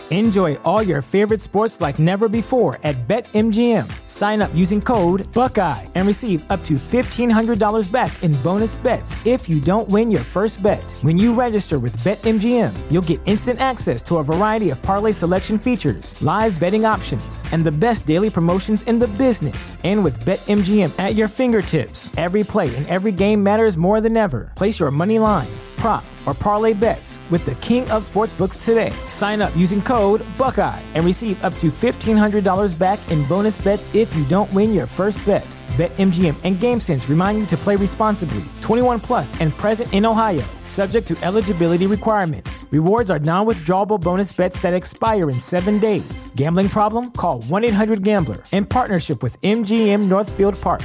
Enjoy all your favorite sports like never before at BetMGM. Sign up using code Buckeye and receive up to $1,500 back in bonus bets if you don't win your first bet. When you register with BetMGM, you'll get instant access to a variety of parlay selection features, live betting options, and the best daily promotions in the business. And with BetMGM at your fingertips, every play and every game matters more than ever. Place your money line, prop, or parlay bets with the king of sportsbooks today. Sign up using code Buckeye and receive up to $1,500 back in bonus bets if you don't win your first bet. BetMGM and GameSense remind you to play responsibly. 21 plus and present in Ohio, subject to eligibility requirements. Rewards are non-withdrawable bonus bets that expire in 7 days. Gambling problem? Call 1-800-GAMBLER. In partnership with MGM Northfield Park.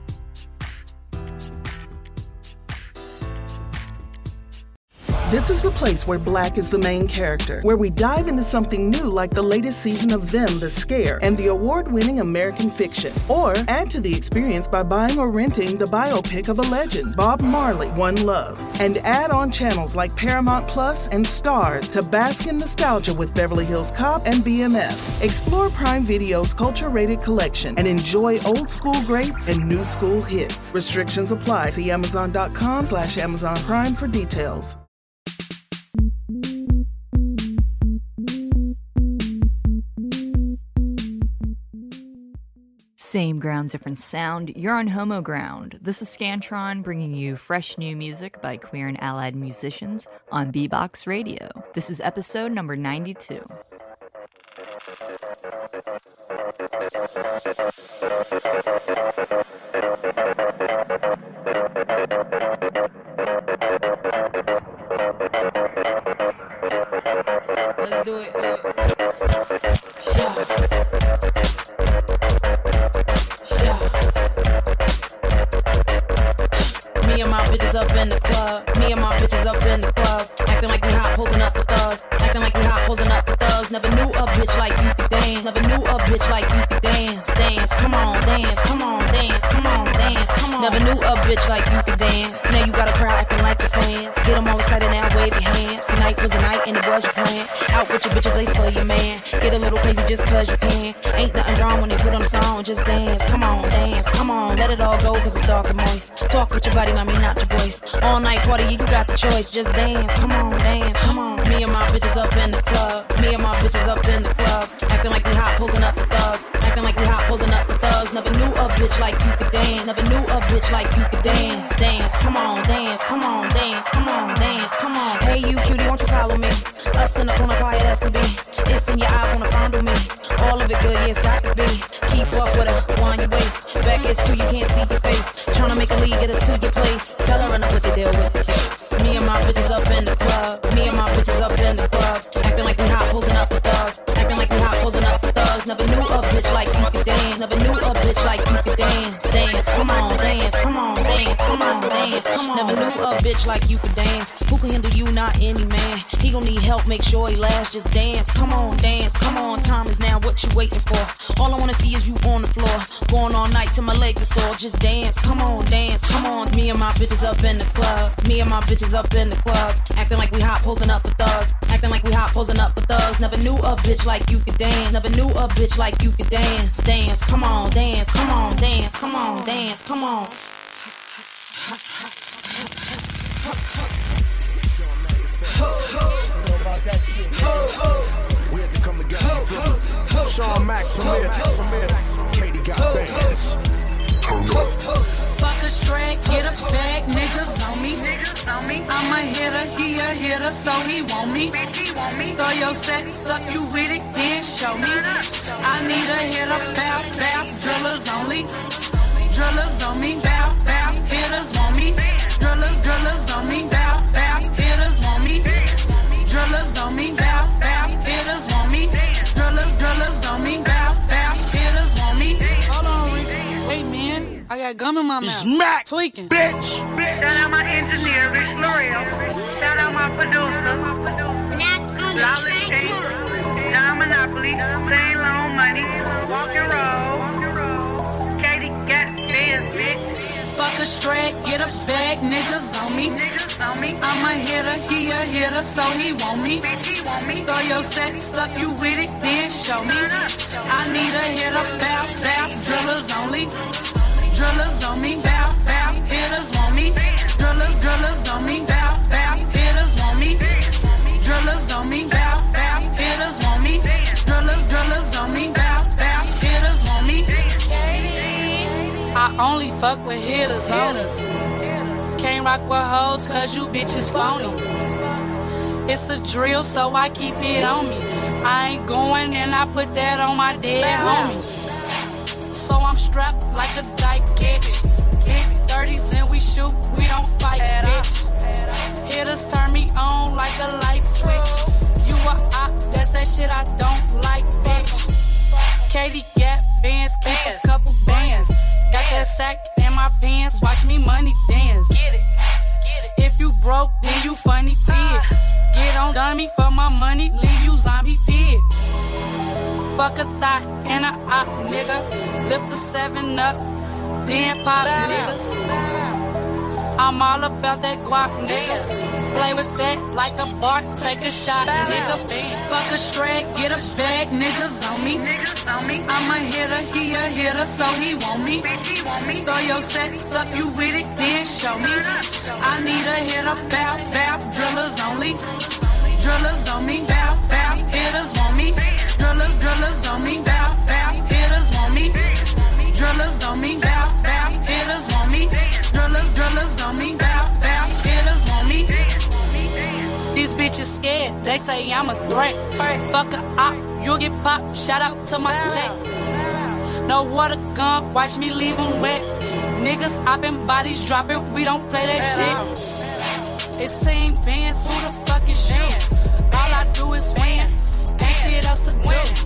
This is the place where Black is the main character, where we dive into something new like the latest season of Them, The Scare, and the award-winning American Fiction. Or add to the experience by buying or renting the biopic of a legend, Bob Marley, One Love. And add on channels like Paramount Plus and Stars to bask in nostalgia with Beverly Hills Cop and BMF. Explore Prime Video's culture-rated collection and enjoy old school greats and new school hits. Restrictions apply. See Amazon.com/Amazon Prime for details. Same ground, different sound. You're on Homo Ground. This is Scantron bringing you fresh new music by queer and allied musicians on Bebox Radio. This is episode number 92. Let's do it. Me and my bitches up in the club. Me and my bitches up in the club. Acting like we hot, posing up for thugs. Acting like we hot, posing up for thugs. Never knew a bitch like you could dance. Never knew a bitch like you could dance. Dance, come on, dance, come on, dance, come on, dance, come on. Never knew a bitch like you could dance. Now you got a crowd acting like your friends. Get them all excited now, wave your hands. Tonight was a night and it was your plan. Out with your bitches, they for your man. Get a little crazy just cause you can. Ain't nothing wrong when they put on a song. Just dance, come on, come on. Let it all go cause it's dark and moist. Talk with your body, mommy, not your voice. All night party, you got the choice. Just dance, come on, come on. Me and my bitches up in the club. Me and my bitches up in the club. Acting like we hot, posing up for thugs. Acting like we hot, posing up for thugs. Never knew a bitch like you could dance. Never knew a bitch like you could dance. Dance, come on, come on, come on, come on. Hey you cutie, won't you follow me? Us in the corner, quiet as can be. It's in your eyes, wanna fondle me. All of it good, yeah, it's got to be. Keep up with her, wind your waist. Back is two, you can't see your face. Tryna make a lead, get her to your place. Tell her in the pussy, deal with the case. Me and my bitches up in the club. Me and my bitches up in the club. Acting like we hot, posing up for thugs. Acting like we hot, posing up for thugs. Never knew a bitch like you could dance. Never knew a bitch like you could dance. Dance, come on, come on, come on, come on. Never knew a bitch like you could dance. Who can handle you? Not any man. He gon' need help, make sure he lasts. Just dance, come on, come on. Time is now, what you waiting for? All I wanna see is you on the floor. Going all night till my legs are sore. Just dance, come on, come on. Me and my bitches up in the club. Me and my bitches up in the club. Acting like we hot, posing up for thugs. Acting like we hot, posing up for thugs. Never knew a bitch like you could dance. Never knew a bitch like you could dance. Dance, come on, come on, come on, come on. We had to come together. Sean Mack from here. Katie got bands. Turn up. Fuck a straight, get a bag, niggas on me. I'm a hitter, he a hitter, so he want me. Throw your sex up, you with it, then show me. I need a hitter, bow, drillers only. Drillers on me, bow, hitters want me. Drillers on me, bow, hitters want me. Drillers on me, bow, hitters want me. Drillers on me, bow, hitters want me. Hold on, Rick. Hey man, I got gum in my mouth. Smack, tweaking. Bitch. Shout out my engineer, Rich L'Oreal. Shout out my producer, Lolly King, John Monopoly, Saint Long Money, Walk and Roll, Katie got biz, bitch. Fuck a straight, get a bag, niggas on me. I'm a hitter, he a hitter, so he want me. Throw your sex up, you with it, then show me. I need a hitter, bow, bow, drillers only. Drillers on me, bow, bow, hitters want me. Drillers on me, bow, bow, hitters want me. Drillers on me, bow, bow, hitters want me. Drillers on me, bow, bow, hitters want me. I only fuck with hitters only. Can't rock with hoes cause you bitches phony. It's a drill so I keep it on me. I ain't going and I put that on my dead homies. So I'm strapped like a dyke, bitch. Big 30s and we shoot, we don't fight, bitch. Hitters turn me on like a light switch. You a op, that's that shit I don't like, bitch. Katie Gap bands, keep a couple bands. Got that sack in my pants, watch me money dance. Get it. If you broke, then you funny pig. Get on dummy for my money, leave you zombie pig. Fuck a thought and a op, nigga. Lift the 7 up, then pop, niggas. I'm all about that guap, niggas. Play with that like a bar, take a shot, nigga. Fuck a straight, get a bag, niggas on me. I'm a hitter, he a hitter, so he want me. Throw your sex up, you with it, then show me. I need a hitter, bow, bow, drillers only. Drillers on me, bow, bow, hitters want me. Drillers on me, bow, bow, hitters want me. Drillers on me, bow, bow, hitters want me. Drillers on me, bow, bow, hitters want me. These bitches scared, they say I'm a threat. Fuck a op, you'll get popped, shout out to my tech. No water gun, watch me leave them wet. Niggas hopping, bodies dropping, we don't play that shit. It's team bands, who the fuck is you? All I do is win, ain't shit else to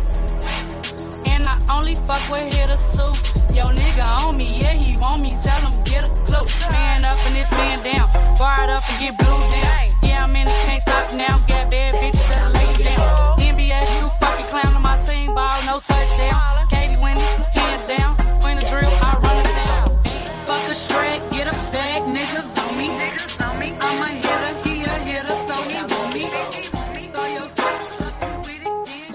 do. And I only fuck with hitters too. Yo nigga on me, yeah he want me, tell him get a clue. Man up and this man down, guard up and get blue down. Yeah I'm in it, can't stop now, got bad bitches that lay down. NBA shoot fucking clown on my team, ball no touchdown. Katie winning, hands down, win the drill, I run the town. Fuck a straight, get a bag, niggas on me. I'm a hitter, he a hitter, so he want me. Throw your sex up, you with it,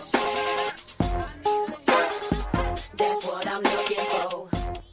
That's what I'm looking for.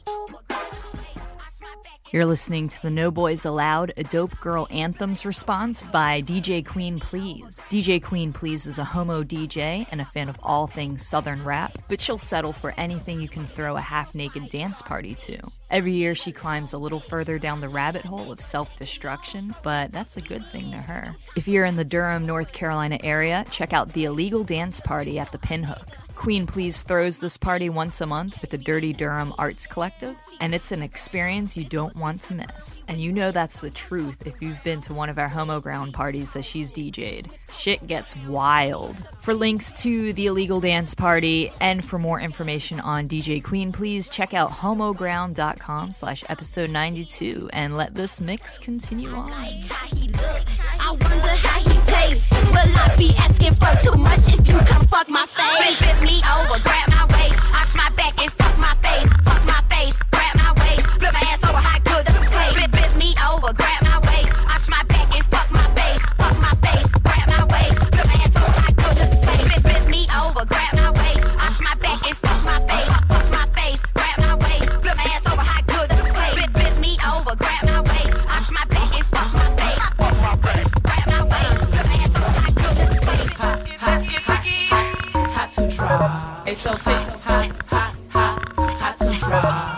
You're listening to the No Boys Allowed, a Dope Girl Anthems response by DJ Queen Please. DJ Queen Please is a homo DJ and a fan of all things Southern rap, but she'll settle for anything you can throw a half-naked dance party to. Every year she climbs a little further down the rabbit hole of self-destruction, but that's a good thing to her. If you're in the Durham, North Carolina area, check out the Illegal Dance Party at the Pinhook. Queen Please throws this party once a month with the Dirty Durham Arts Collective, and it's an experience you don't want to miss. And you know that's the truth if you've been to one of our Homo Ground parties that she's DJ'd. Shit gets wild. For links to the Illegal Dance Party and for more information on DJ Queen Please, check out homoground.com/episode 92 and let this mix continue on. I wonder how he tastes. Will I be asking for too much if you come fuck my face? Flip me over, grab my waist, arch my back and fuck my face. Fuck my face, grab my waist, flip my ass over, how good does it taste? Flip me over, grab my waist, arch my back and fuck my face. Fuck my face, grab my waist, flip my ass over, how good does it taste? Flip me over, grab my waist, arch my back and fuck my face. Fuck my face, grab my waist, flip my ass over, how good does it taste? Flip me over, grab my waist, arch my back and fuck my face. Fuck my face, grab my waist, flip my ass over, how good does it taste? hot to try. It's your thing, hot to try.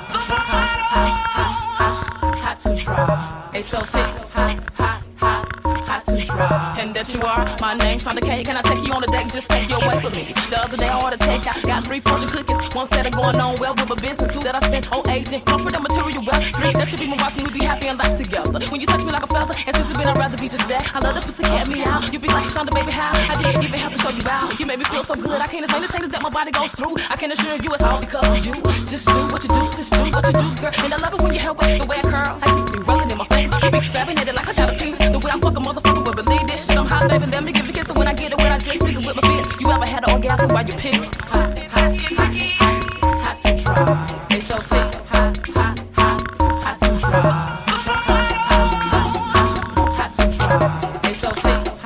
Hot to try. It's your thing, hot to try. And that you are, my name's Shonda K. Can I take you on a date? Just take your way with me. The other day I ordered takeout, got 3 fortune cookies. One set of going on well with my business. 2 that I spent on agent. Comfort and material well. 3 that should be my wife and we be happy and life together. When you touch me like a feather, and since it's been I'd rather be just that. I love the pussy cat me out. You be like Shonda, baby, how? I didn't even have to show you out. You made me feel so good. I can't explain the changes that my body goes through. I can assure you it's all because of you. Just do what you do, just do what you do, girl. And I love it when you help it, the way I curl. I just be rolling in my face. You be grabbing at it like I got a penis. The way I fuck a motherfucker will believe this shit. I'm hot, baby. Let me give you a kiss. And when I get it, when I just stick it with my fist. You ever had an orgasm while you pick? Hot to try. It's your thing. Hot to try. Hot to try. It's your thing.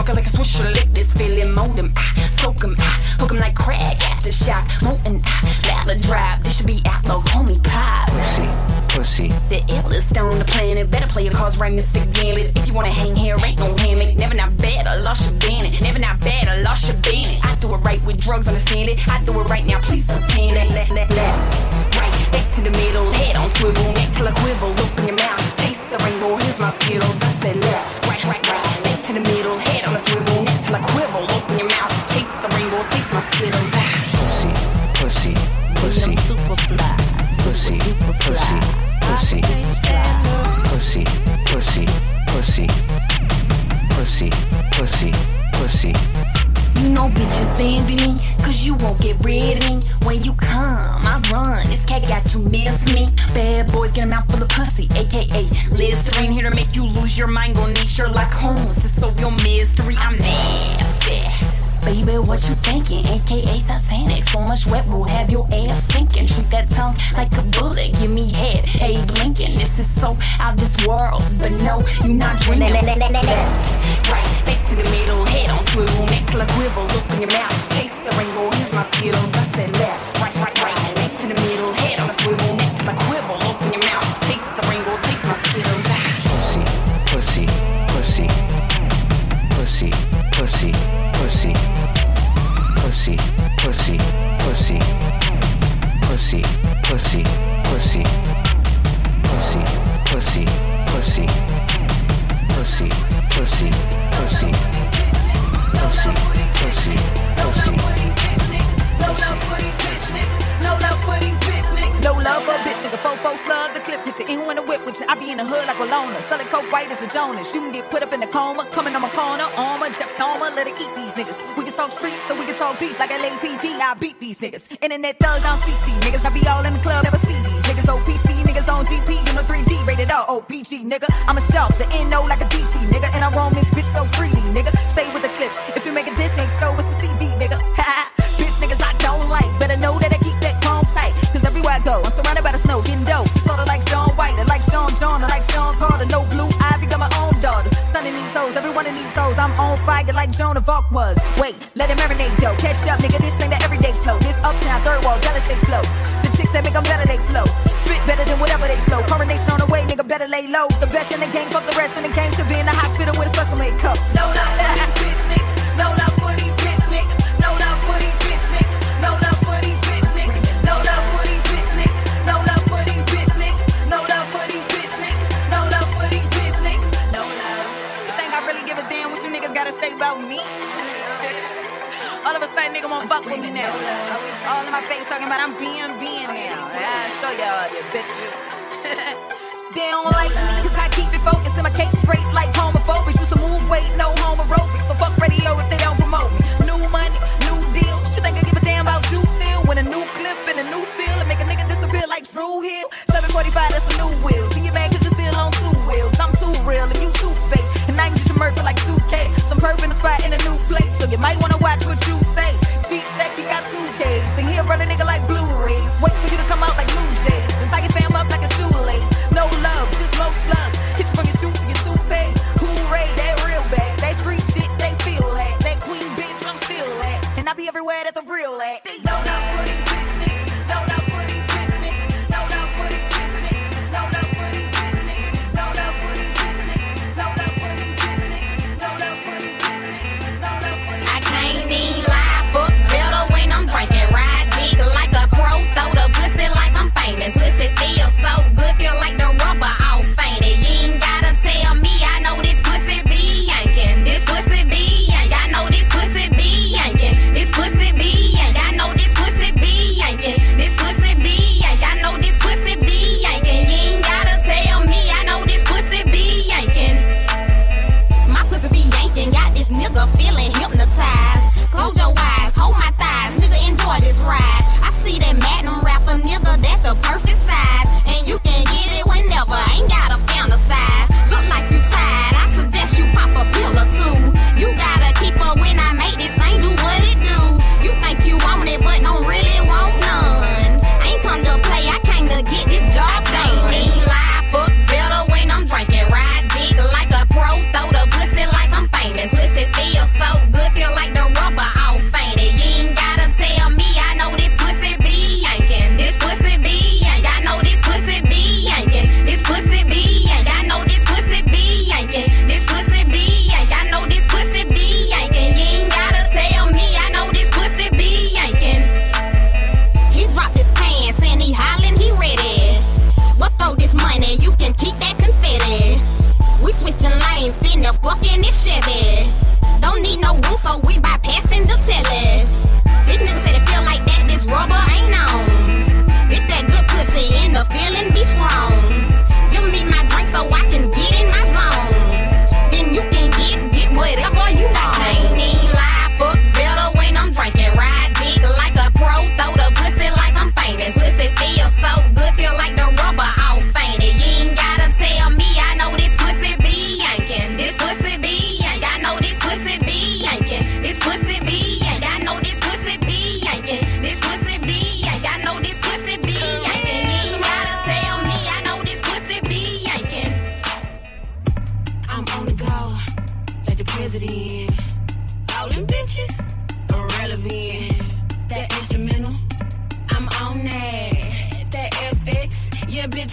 Fuck it like a swisher, lick this feeling, mold him, soak him, hook him like crack, aftershock, molten, ladder drive, this should be out, though, homie pop. Pussy, the illest on the planet, better play your cards right, Mr. Gambit. If you wanna hang here, ain't no hammock, never not bad, I lost your bandit, never not bad, I lost your bandit. I do it right with drugs, understand it, I do it right now, please subpoena it, right, back to the middle, head on swivel, neck till I quivel, look in your mouth, taste the rainbow, here's my Skittles, I said left, right, back to the middle, head on a swivel, neck till I quivel, look in your mouth, taste the rainbow, taste my Skittles. Pussy, super fly, pussy, You know bitches envy me, cause you won't get rid of me. When you come, I run, this cat got you miss me. Bad boys get a mouth full of pussy, aka Listerine, here to make you lose your mind. Gon' need Sherlock Holmes to solve your mystery. I'm nasty. Baby, what you thinking? AKA Titanic. So much wet will have your ass sinking. Treat that tongue like a bullet. Give me head. Hey, blinking. This is so out this world. But no, you not drinking. Right, back to the middle. Head on swivel. Neck till I quivel. Look in your mouth. Taste the rainbow. Here's my Skittles. I said left. Right. Back to the middle. Head on a swivel. Neck till I quivel. Look in your mouth. Taste the rainbow. Taste my Skittles. No love for a bitch nigga, fofo slug the clip, picture in when the whip with you. I be in the hood like Walona, selling coke white as a Jonas. You can get put up in the coma, coming on my corner, armor, Jeff Dahmer, let it eat these niggas. We can talk streets, so we can talk beats like LAPD. I beat these niggas. Internet thugs on CC niggas, I be all in the club, never see these niggas. OPC niggas on GP, you know 3D rated R. OPG nigga, I'm a shark, the NO like a DC nigga, and I roam this bitch so freely nigga. Stay with the clips, if you make a diss, make sure it's a CD nigga. Bitch niggas I don't like, better know that I keep that calm tight. Cause everywhere I go, I'm surrounded by the snow, getting dope. Sorta like Sean White, like Sean John, like Sean Carter. No blue ivy, got my own daughters. Son in these hoes, every one of these hoes, I'm on fire like Joan of Arc was. Wait, let it marinate though. Catch up, nigga, this ain't the everyday flow. This uptown, third wall, jealous they flow. The chicks that make them better, they flow. Spit better than whatever they flow. Coronation on the way, nigga, better lay low. The best in the game, fuck the rest in the game. Should be in the hospital with a special made cup. No love for these bitch niggas. No love for these bitch niggas. No love for these bitch niggas. No love for these bitch niggas. No love for these bitch niggas. No love for these bitch niggas. No love for these bitch niggas. No love for these bitch niggas. No love. You think I really give a damn what you niggas gotta say about me? All of a sudden, nigga won't fuck with me now. All in my face talking about I'm being now. I'll show y'all this bitch. They don't like me cause I keep it focused in my case straight like homophobics. Used to move weight, no home aerobics. So fuck radio if they don't promote me. New money, new deals. You think I give a damn about you still? When a new clip and a new feel and make a nigga disappear like Drew Hill. 745, that's a new wheel. See you back cause you're still on 2 wheels. I'm too real and you too fake. And I can get your murder like 2K. Some perp in the spot in a new place. So you might wanna watch what you say. Cheat tech, he got 2 days. And he'll run a nigga like Blu-rays. Wait for you to come out like Blue Jays. And tie your fam up like a shoelace. No love, just low slugs. Hit you from your shoes to your toupee. Hooray, that real bag. That street shit, they feel that. That queen bitch, I'm still at. And I be everywhere that the real at. No love for these bitch niggas. No love for these bitch niggas. No love for these bitch niggas. No love for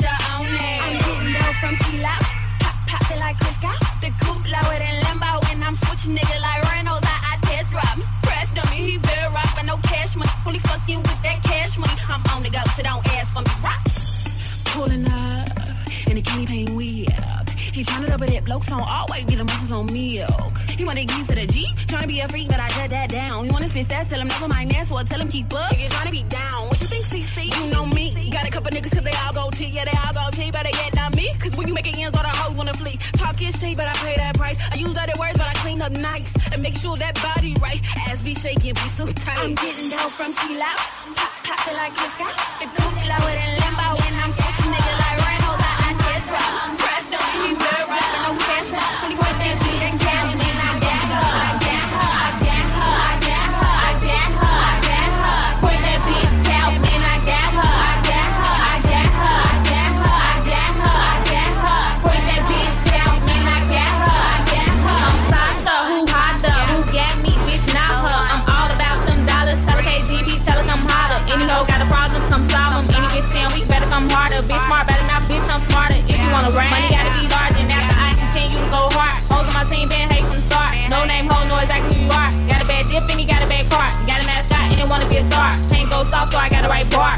bitch, I own it. I'm getting dough from Kilo. Pop it like Crisco. The coupe lower than Limbo. And I'm switching nigga like Reynolds. I test drop me. Crash dummy, he better rock but no cash money. Only fucking with that cash money. I'm on the go, so don't ask for me. Rock. Pulling up in a candy paint wheel. He tryna double that bloke song, always be the muscles on milk. He want the keys to the Jeep, tryna be a freak, but I shut that down. You wanna spit fast, tell him never mind that, so I tell him keep up. Nigga tryna be down, what you think, CC? You know me, got a couple niggas cause they all go cheat, yeah they all go cheat, better yet not me. Cause when you make it ends, all the hoes wanna flee. Talk is cheap, but I pay that price. I use other words, but I clean up nice. And make sure that body right, ass be shaking, be so tight. I'm getting dough from Kilo, pop it like Crisco. The coupe lower than Limbo, and I'm switching nigga like Reynolds. I test drop, crash dummy, he better rock, but no cash money. When he put that beat, that cash money, I got her, I got her, I got her, I got her, I got her, I got her. Put that bitch out, man, I got her, I got her, I got her, I got her, I got her, I got her. Put that bitch out, man, I got her, I got her. I'm Sasha, who hotter, who got me, bitch, not her. I'm all about them dollars, tell KGB, tell us I'm hotter. Any hoe got a problem, come solve them. Any bitch saying we better come harder, bitch smart, better not, bitch, I'm smarter. If you wanna rap, money gotta be large, and after I continue to go hard. Hoes on my team been hate from the start. No name, hoe, know exactly who you are. Got a bad dip and he got a bad cart. Got a mascot and they wanna be a star. Can't go soft, so I gotta write bar.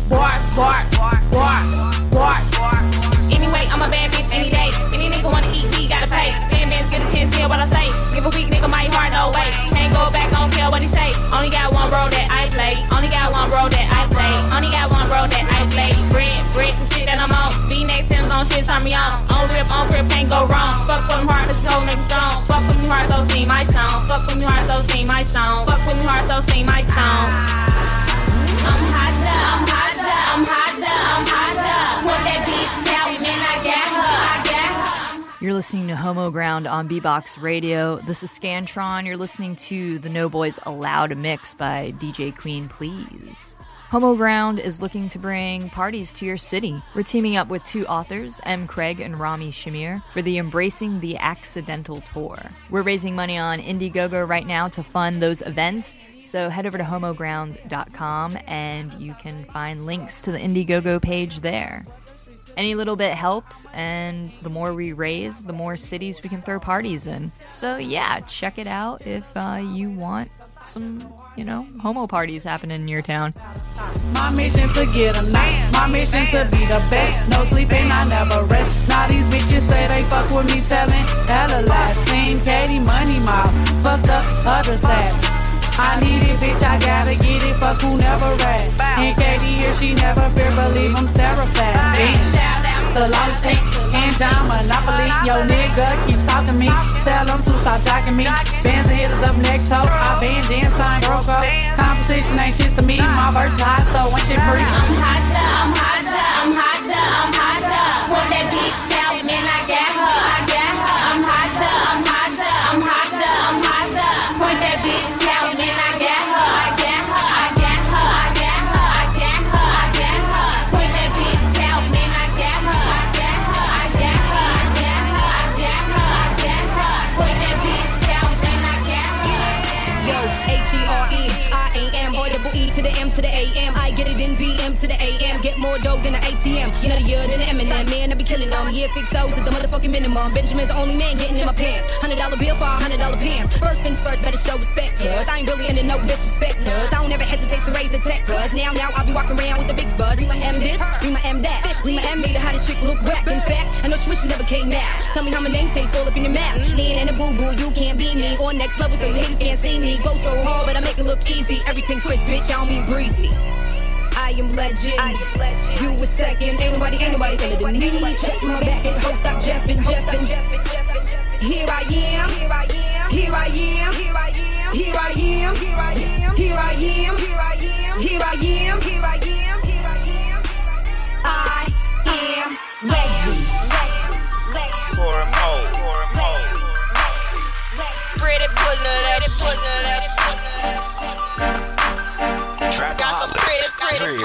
Anyway, I'm a bad bitch any day. Any nigga wanna eat me, gotta pay. Stand bands, get a chance, hear what I say. Give a weak nigga my heart, no way. Can't go back, don't care what he say. Only got one road that I play. Only got one road that I play. Only got one road that I play. Bread, some shit that I'm on. V-neck Sims on shit, turn me on. On grip, can't go wrong. Fuck with them hard, let's go make it strong. Fuck with me hard, so sing my song. Fuck with me hard, so sing my song. Fuck with me hard, so sing my song. I'm hotter, I'm hotter, I'm hotter, I'm hotter. Put that bitch out, man, I got her, I got her. You're listening to Homo Ground on Bebox Radio. This is Scantron. You're listening to the No Boys Allowed mix by DJ Queen Please. Homo Ground is looking to bring parties to your city. We're teaming up with two authors, M. Craig and Rami Shamir, for the Embracing the Accidental Tour. We're raising money on Indiegogo right now to fund those events, so head over to homoground.com and you can find links to the Indiegogo page there. Any little bit helps, and the more we raise, the more cities we can throw parties in. So yeah, check it out if you want some, homo parties happening in your town. My mission to get a night, my mission to be the best. No sleeping, I never rest. Now these bitches say they fuck with me, telling hella lies. Team Katie, money mouth, fuck the other side. I need it, bitch, I gotta get it, fuck who never rap. And Katie here, she never fear, believe I'm terrified. Bitch, shout out to Lost Tank and John Monopoly. Yo, nigga, keep stalking me, tell them to stop jocking me. Bands and hitters up next, ho, I banned and signed broke up. Competition ain't shit to me, my verse hot, so when shit free. I'm hotter, I'm hotter, I'm hotter, I'm hotter. Put that bitch out, man, I got her, I got her. I'm hotter, I'm hotter, I'm hotter, I'm hotter. Put that bitch out, man, I got her, I got her, I got her, I got her, I got her, I got her. Put that bitch out, man, I got her, I got her, I got her, I got her, I got her, I got her. Put that bitch out, man, I got her. Yo, H-E-R-E-I-A-M, or double E to the M to the A-M. I get it in B-M to the A-M. Get more dough than the ATM. You know the year than the Eminem. Man, I be killing them. Yeah, 6 O's at the motherfucking minimum. Benjamin's the only man getting in my pants. $100 bill for $100 pants. First things first, better show respect, cuz I ain't really into no disrespect, cuz I don't ever hesitate to raise the tech, cuz now I'll be walking around with the big buzz. Be my M this, be my M that. Be my M made the hottest chick look whack. In fact, I know Swisher never came out. Tell me how my name tastes all up in your mouth. Lean and a boo-boo, you can't be me. On next level, so you haters can't see me. Go so hard, but I make it look easy. Everything crisp, bitch, I don't mean breezy. I am legend. You was second. Ain't nobody better than me. Check my back and host stop Jeffin'. Here I am. Here I am. Here I am. Here I am. Here I am. Here I am. Here I am. Here I am. Here I am. Here I am. I am legend. Pretty pussy. Got some pretty pussy.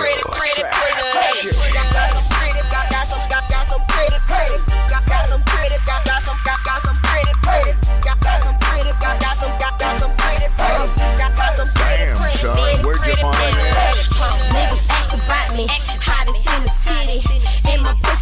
Got some pretty. Got some pretty. Got some pretty. Got some pretty. Got some pretty. Got some pretty. Got some pretty. Damn, son, where'd you find this? Niggas ask about me, hottest in the city. And my pussy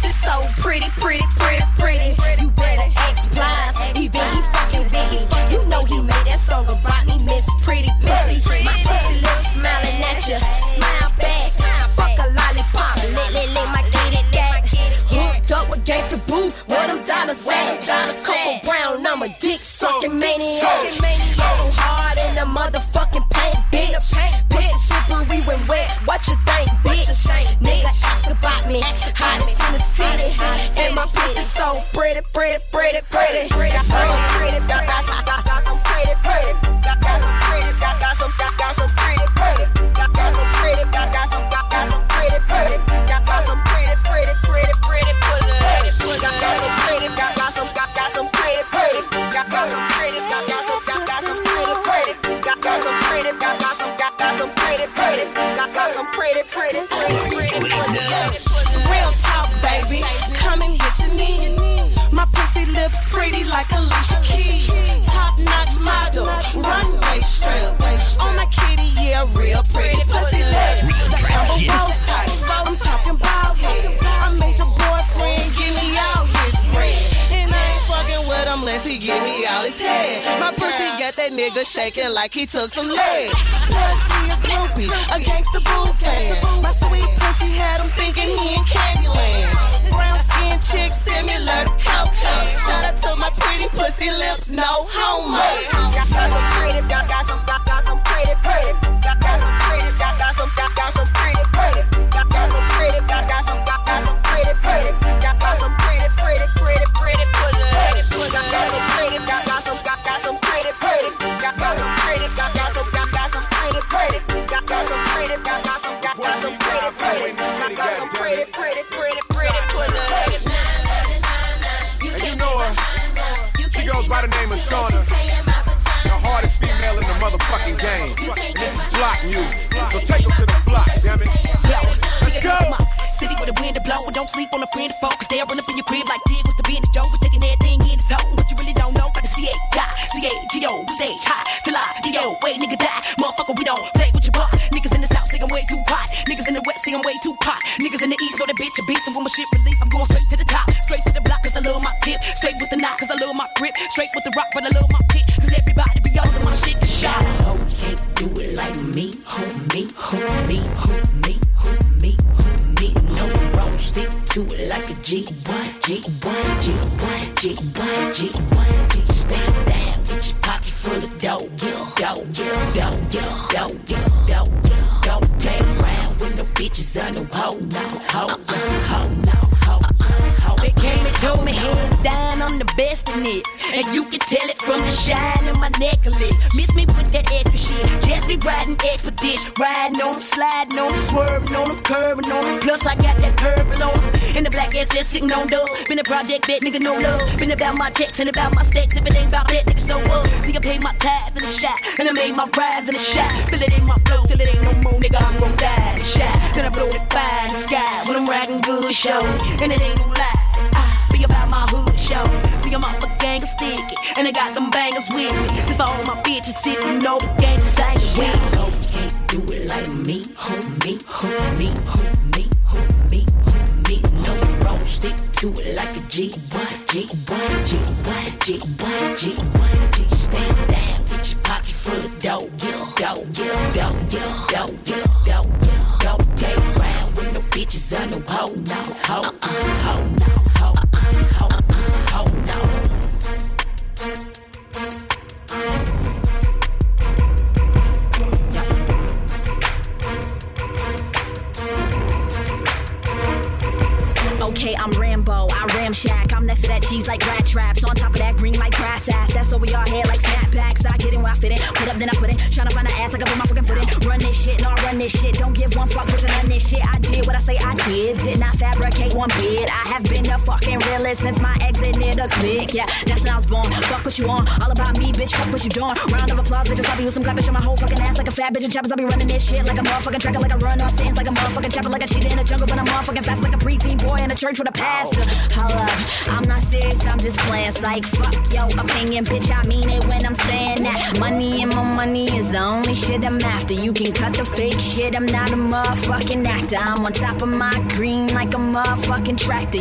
fucking maniac. So hard in the motherfucking paint, bitch. Pit slippery when wet, what you think, bitch? Nigga ask about me, hottest in the city. And my pussy so pretty, pretty, pretty, pretty. Got some pretty, got some pretty, pretty. Got some pretty, got some pretty, pretty. Got some pretty, got some pretty, pretty. Got some pretty, pretty, pretty, pretty, pussy. Got some pretty, got some pretty, pretty. Got some pretty, got some pretty, pretty. Got some pretty, got some pretty, pretty. Got some pretty, pretty, pretty, real talk, baby. Come and get your knee. My pussy lips pretty like Alicia Keys. Top notch model, runway strip. On my kitty, yeah, real pretty pussy lips. The Amber Rose type. I'm talking about head. I made your boyfriend give me all his bread. And I ain't fucking with him unless he give me all his head. My pussy got that nigga shaking like he took some legs. Plus he a groupie, a gangsta boo fan. My sweet pussy had him thinking he in Candyland. Brown skin chick similar to Coco. Shout out to my pretty pussy lips, no homo. Got some pretty, got some pretty, pretty. Got some pretty, got some pretty, pretty. Got some pretty, got some pretty, pretty. Got some pretty, pretty, pretty, pretty, pussy. Got some pretty, got some pretty, pretty. Got some pretty, got some pretty, pretty. Got some pretty, got some pretty, pretty. Got some pretty, pretty, pretty, pretty, pussy. And you know her. She goes by the name of Shauna. The hardest female in the motherfucking game. This is block music. So take them to the block, damn it. Let's go. City with the wind to blow, and don't sleep on a friend of folk. Cause they'll run up in your crib like dig was the business Joe. We're taking everything in his home. What you really don't know about the C-A-G-O. We say hi till I D-O. Wait, nigga die. Motherfucker, we don't play with your butt. Niggas in the south say I'm way too hot. Niggas in the west say I'm way too hot. Niggas in the east know that bitch a beast. And when my shit release, I'm going straight to the top. Straight to the block cause I love my tip. Straight with the knot cause I love my grip. Straight with the rock but I love my pit. Cause everybody be over my shit. Shot. Hoes can't do it like me. Me. No road, stick to it like a G1. Stand down, get your pocket full of dough. Don't play around with no bitches on no hoe. They came and told me hands down, I'm the best in this. And you can tell it from the shine of my necklace. Miss me with that extra shit. Yes, we riding expedition. Riding on them, sliding on them, swerving on them, curving on them. Plus I got that purple on them. And the black SS sitting on dub. Been a project bet, nigga, no love. Been about my checks and about my stacks. If it ain't about that, nigga, so what? See, I paid my tithes in the shot. And I made my rise in the shot. Feel it in my flow till it ain't no more, nigga, I'm gon' die in the shot. Then I blow the fire in the sky when I'm riding good show. And it ain't no lie. Be about my hood show. See, I'm off a gang of sticky. And I got them bangers with me. Just for all my bitches sitting, know the gangsters ain't with me. Hoes can't do it like me. No road, stick to it like a G1. Stand down, get your pocket full of dough. Don't play around with no bitches on no hoe. No. Okay, I'm Rambo, I Ramshack. I'm next to that cheese like rat traps. On top of that green like grass ass. That's over your head like snapbacks. I get in where I fit in. Put up, then I put in. Tryna find an ass like I put my fucking foot in. Run this shit, no, I run this shit. Don't give one fuck, bitch, I run this shit. I did what I say I did. Did not fabricate one bit. I have been the fucking realest since my exit near the click. Yeah, that's when I was born. Fuck what you on. All about me, bitch, fuck what you doing. Round of applause, bitches. I'll be with some clap, bitch, on my whole fucking ass like a fat bitch. And choppers, I'll be running this shit like a motherfucking tracker, like a run on scenes, like a motherfucking chopper, like a cheetah in the jungle. But I'm motherfucking fast like a preteen boy in a church with a pastor. Hold up, I'm not serious, I'm just playing. Psych, fuck your opinion, bitch, I mean it when I'm saying that. Money and my money is the only shit I'm after. You can cut the fake shit, I'm not a motherfucking actor. I'm on top of my green like a motherfucking tractor. You niggas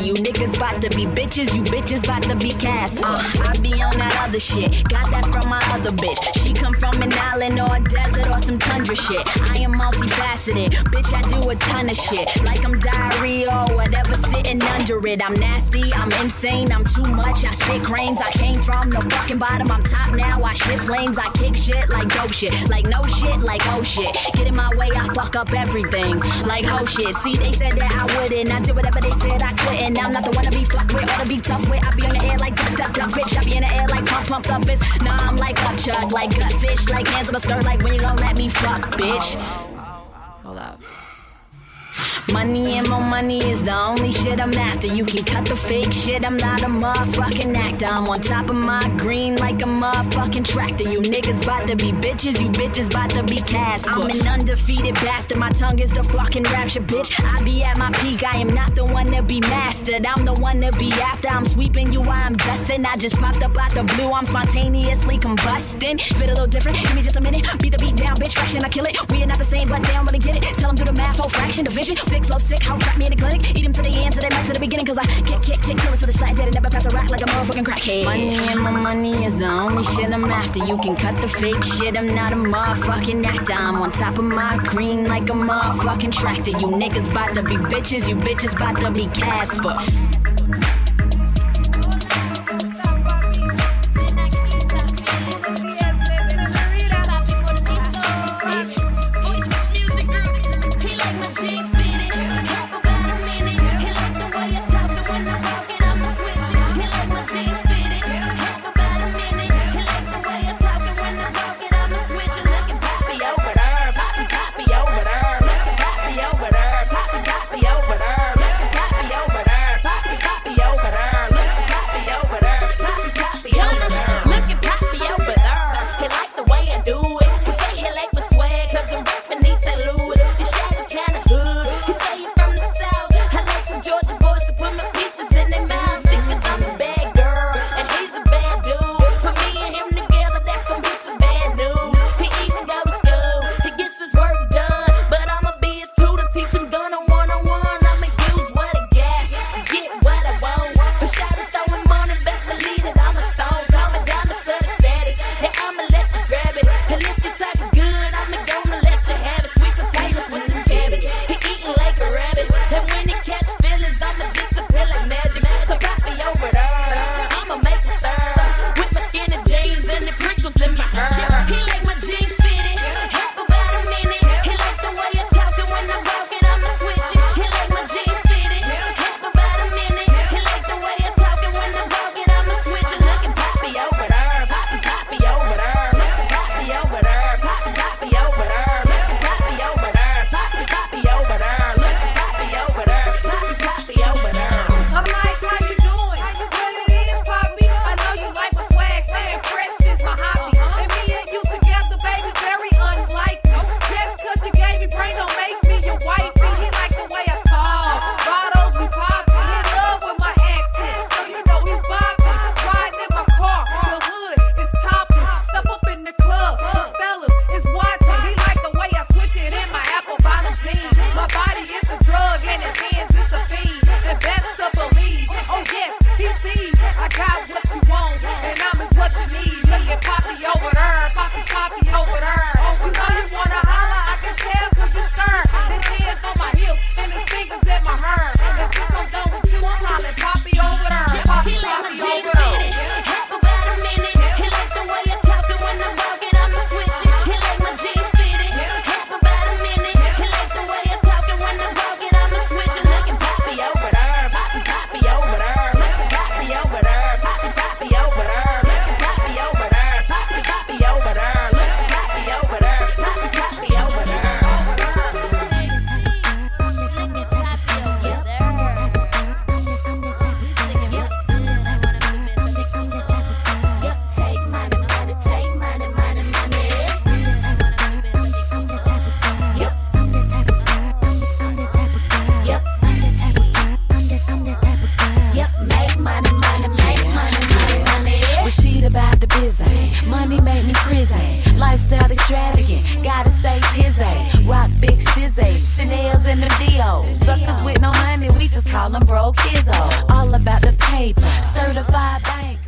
niggas bout to be bitches, you bitches bout to be cast. I be on that other shit, got that from my other bitch. She come from an island or a desert or some tundra shit. I am multifaceted, bitch, I do a ton of shit. Like I'm diarrhea or whatever sitting under it. I'm nasty, I'm insane, I'm too much, I spit cranes. I came from the fucking bottom, I'm top now, I shift lanes. I kick shit like dope shit, like no shit, like oh shit. Get in my way, I fuck up everything, like ho shit. See, they said that I wouldn't, I did whatever they said I couldn't. I'm not the one to be fucked with or to be tough with. I be on the air like duck, duck, duck, bitch. I be in the air like pump up fist. Nah, I'm like upchuck, like gut fish, like hands up a skirt, like when you gon' let me fuck, bitch. Hold up. Money and more money is the only shit I'm after. You can cut the fake shit, I'm not a motherfucking actor. I'm on top of my green like a motherfucking tractor. You niggas bout to be bitches, you bitches bout to be cast. I'm an undefeated bastard, my tongue is the fucking rapture, bitch. I be at my peak, I am not the one to be mastered. I'm the one to be after, I'm sweeping you while I'm dusting. I just popped up out the blue, I'm spontaneously combusting. Spit a little different, give me just a minute. Beat the beat down, bitch, fraction, I kill it. We are not the same, but they don't really get it. Tell them do the math, whole fraction, division. 6 love sick, how trap me in the clinic. Eat them to the end, so they back to the beginning. Cause I kick, kill it to this flat dead and never pass a rock like a motherfucking crackhead. Money and my money is the only shit I'm after. You can cut the fake shit, I'm not a motherfucking actor. I'm on top of my green like a motherfucking tractor. You niggas bout to be bitches, you bitches bout to be Casper.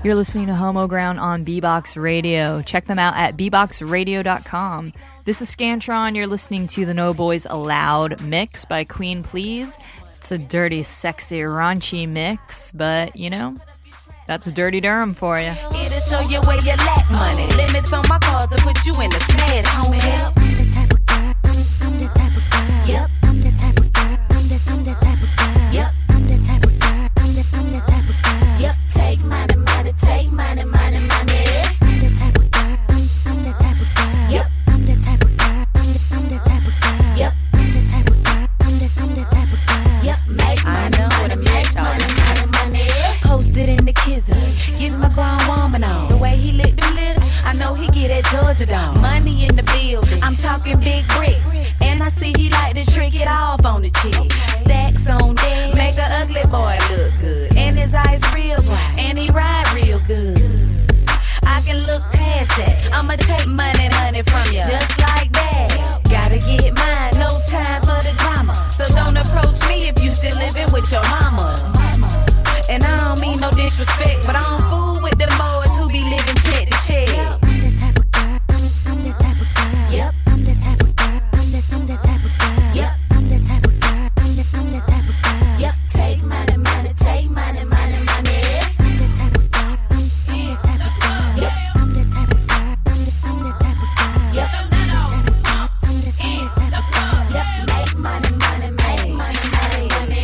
You're listening to Homo Ground on Bebox Radio. Check them out at beboxradio.com. This is Scantron. You're listening to the No Boys Allowed mix by Queen Please. It's a dirty, sexy, raunchy mix, but, you know, that's Dirty Durham for you. It'll show you where you lack money. Limits on my cars to put you in the smash, homie. Help. I'm the type of girl. I'm the type of girl. Yep. I'm the type of girl. I'm the type of girl. Yep. I'm the type of girl. I'm the type of girl. Yep. Take money, money, take money, money, money. I'm the type of girl. I'm the type of girl. Yep. I'm the type of girl. I'm the type of girl. Yep. I'm the type of girl. I'm the type of girl. Yep. Make money, money, make money, money, money. Posted in the kizzer, get my grown woman on. The way he lick them lips, I know he get that Georgia dog. Money in the building, I'm talking big bricks. And I see he like to trick it off on the chick. Stacks on deck, make a ugly boy look good. And his eyes real bright, and he ride real good. I can look past that, I'ma take money, money from you. Just like that, gotta get mine, no time for the drama. So don't approach me if you still living with your mama. And I don't mean no disrespect, but I don't fool with them boys who be living check to check. I'm the type of girl, I'm the type of girl. Yep. I'm the type of girl, I'm the type of girl. Yep. I'm the type of girl, I'm the type of girl. Yep. Take money, money, take money, money, money. I'm the type of girl, I'm the type of girl. Yep. I'm the type of girl, I'm the type of girl. Yep. I'm the type of girl, I'm the type of girl. Yep. Make money, money, make money, money, money.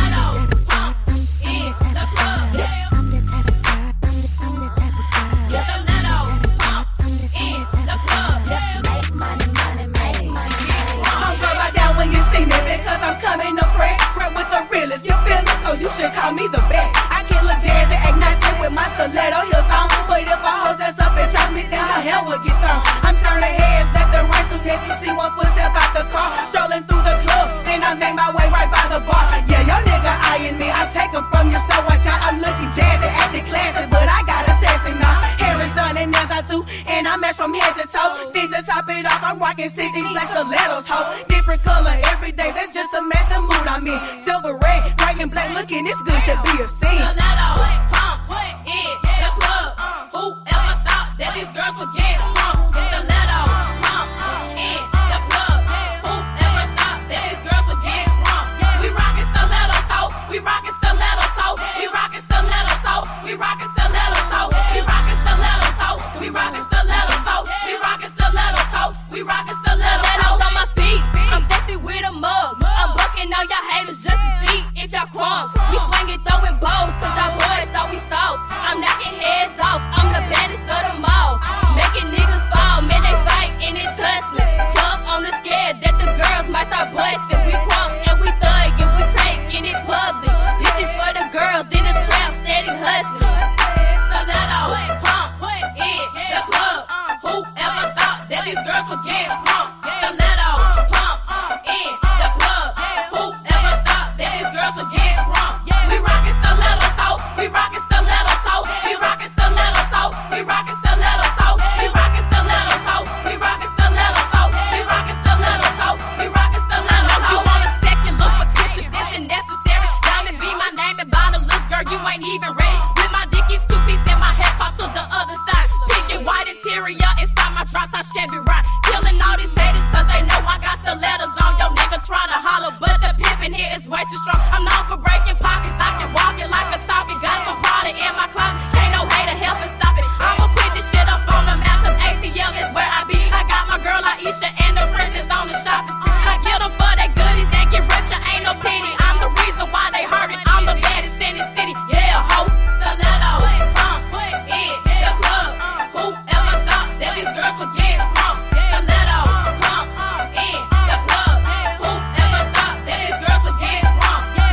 You should call me the best. I can look jazzy, act nice with my stiletto heels on. But if I hold that up and drop me down, her hair will get thrown. I'm turning heads left and right, so next you see one foot step out the car. Strolling through the club, then I make my way right by the bar. Yeah, your nigga eyeing me, I take him from you, so watch out. I'm looking jazzy, acting classy, but I got a sassy now. Hair is done and nails I too, and I match from head to toe. Then to top it off, I'm rocking 60s black stilettos, ho. Different color every day, that's just to match the mood I'm in. Silver, red, white and black, looking this good should be a scene. Stiletto, pump, in the club. Who ever thought that these girls would get drunk? Stiletto, pump, in the club. Who ever thought that these girls would get drunk? We rockin' stilettos, ho. We rockin' stilettos, ho. We rockin' stilettos, ho. We rockin' stilettos, ho. We rockin' stilettos, ho. We rockin' stilettos, ho. We rockin' stilettos, ho. We rockin' stilettos on my feet. I'm sexy with a mug. I'm bucking all y'all haters just to see if y'all crumbs. We swinging, throwing bows, cause y'all boys thought we soft. I'm knocking heads off, I'm the baddest of them all. Making niggas fall, man, they fight and it tussling. Club on the scare that the girls might start busting. We crunk and we thug and we taking it public. This is for the girls in the trap, steady hustling. Stiletto, pump, in the club. Who ever thought that these girls would get drunk? Stiletto, pump, in the club. Who ever thought that these girls would get drunk? We rockin' stilettos, ho. We rockin' stilettos, ho. We rockin' stilettos, ho. We rockin' stilettos, ho. We rockin' stilettos, ho. We rockin' stilettos, ho. We rockin' stilettos, ho. We rockin' stilettos, ho. You want a second look for pictures? This is necessary. Diamond be my name and by the list, girl, you ain't even ready. With my Dickies 2-piece and my head popped to the other side. Pink and white interior inside my drop top Chevy ride. Killing all these haters cause they know I got stilettos on. Yo, nigga try to holler, but the pimpin' here is way too strong. I'm known for breaking pockets. I can walk it like a talkie. Got some product in my closet. Can't no hater help and stop it. I'ma put this shit up on the map cause ATL is where I be. I got my girl Aisha and the princess on the shopping spree. I kill them for their goodies and get richer, ain't no pity. I'm the reason why they hurting. I'm the baddest in the city. Yeah, ho. Stiletto, pump, in the club. Who ever thought that these girls would get drunk? Stiletto, pump, in the club. Who ever thought that these girls would get drunk?